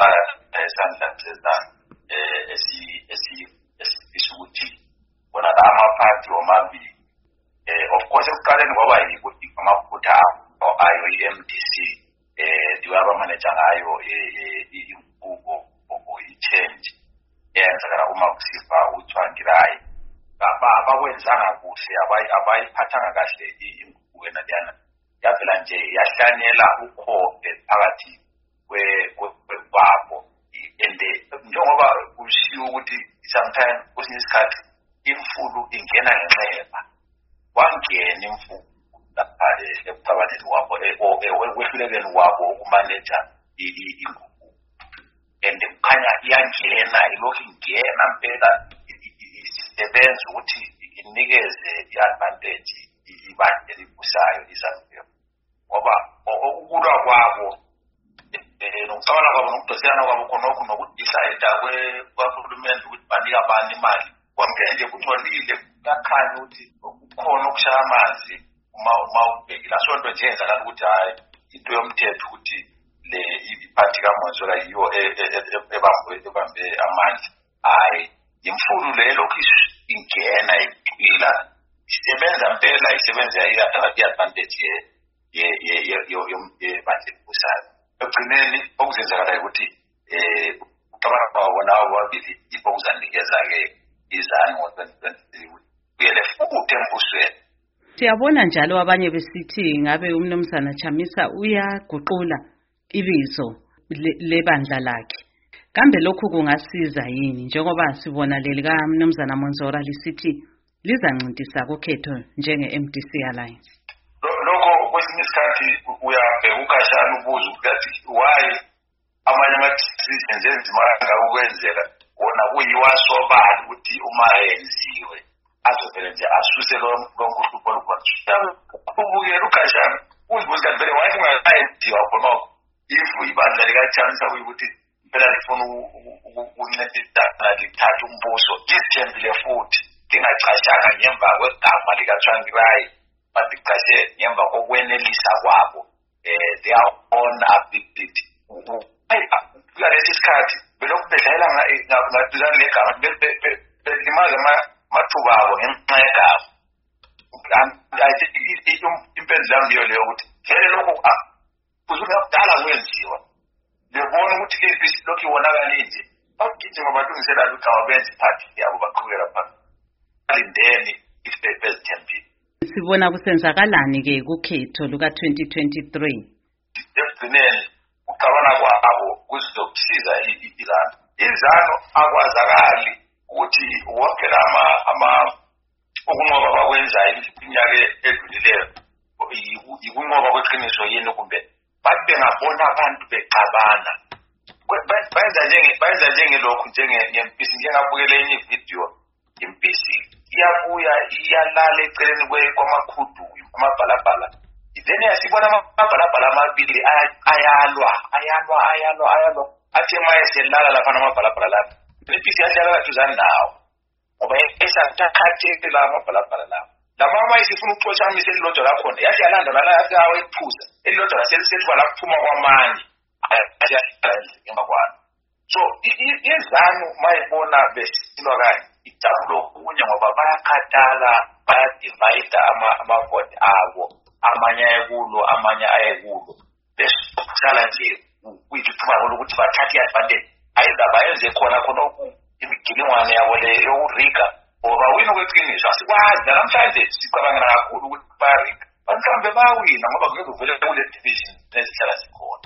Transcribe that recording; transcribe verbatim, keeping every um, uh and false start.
sibonakala esandla sezana esi esi esifisa ukuthi bona la amaphathi omabili of course ekuqaleni kwaba yikuthi amaphutha ayo i-M D C eh diwaba manager ngayo inqubo i-change yenzakala uma kusifa uThwangirayi abakwenzanga kuhle abayiphathanga kahle inqubo yena leyana yavela nje yahlanyela ukhobe phakathi kwabo ende njengoba kushiwo ukuthi sometimes kwesinye isikhathi imfulu ingena ngenxeba wangena imfulu lapha ekucabaneni wabo ekwehlulekeni wabo ukumaneja ingubo ende kukhanya iyangena ilokhu ingena mpela isebenza ukuthi inikeze i-advantage ibandla elibusayo iSANU-P F ngoba ukulwa kwabo nokucabana kwabo nokudoselana kwabo khonokho nokudicide kwahulumende ukuthi banika abantu imali kwamele nje kungcolile kuyakhanya ukuthi kukhona ukushaya amanzi uma ubhekile asonto nje yenzakala ukuthi hayi into yomthetho ukuthi le iphathi kaMonzora yiyo ebambe amandla hayi imfulu le lokhu ingena iqila isebenza mpela isebenza i-advantage ye ye ye yebandla elibusayo ekugcineni okuzenzakala ukuthi eh ucabanga kwabona ababili ibokuzanikeza-ke iZANU ngo-twenty twenty-three kuyele futhi embusweni. Siyabona njalo abanye besithi ngabe umnumzana Chamisa uyaguqula ibizo lebandla lakhe. Kambe lokhu kungasiza yini njengoba sibona leli kaMnumzana Monzora lisithi lizancintisa ukhetho njenge-M D C Alliance? Lokho kwesinye isikhathi uyabheka ukashana ubuza ukuthi why amanye ama-decisions enzima ngakwenzeka wona kuyiwasobala ukuthi uma yenziwe azovele nje asuse lonke uhlupho olukhona. Ukubukela ukashana uzibuza ukuthi vele wayethi ungayenziwa khonokho if ibandla likaChamisa kuyikuthi phela lifuna ukuncedisana lithatha umbuso lisithembile futhi lingacashanga ngemva kwegama likaThwangirayi but licashe ngemva kokwenelisa kwabo eh they are on ability kulesi sikhathi belokhu bedlalela ngaduzane negama belimaza amathuba abo ngenxa yegama. Impendulo yami iyo leyo ukuthi vele lokhu kuzukudala kwenziwa lebona ukuthi impisi lokhu iwonakala nje bakugijima balungisela ukuthi abenze iphathi yabo baqhubeka phambili alindeni ifezithembile. Sibona kusenzakalani-ke kukhetho luka-twenty twenty-three? Ekugcineni ucabana kwabo kuzokusiza iZANU. iZANU akwazakali ukuthi wonke ama ukunqoba bakwenzayo iminyaka edlulileyo yikunqoba kweqiniso yini kumbe bathi bengabona abantu bexabana bayenza njenge bayenza njengelokhu njengempisi njengabukele enye ividiyo impisi iyabuya iyalala eceleni kwamakhudu amabhalabhala then yasibona amabhalabhala amabili ayalwa ayalwa ayalwa ayalwa athi mayeselala lapha namabhalabhala lapha impisi yahlala kaduzane nawo ngoba esathathe la amabhalabhala lapha lamama isifuna ukuxoshamisa elilodwa lakhona yathi yalanda nala yathi awe iphuza elilodwa laselisethwa laphuma kwamanye ayahlala ngemva kwalo. So iZANU mayibona besilwa kanye ijabulo kunye ngoba bayakhathala bayadivide amavoti abo amanye ayekulo amanye ayekulo besala nje kuyithuba lokuthi bathathe i-advantage ayida bayenze khona khona imigilimwane yabo le yokurika ngoba wina kweqiniso asikwazi namhlanje sicabangela kakhulu ukuthi bayarika mhlawumbe bayawina ngoba kuzovele kule division nezihlala zikhona.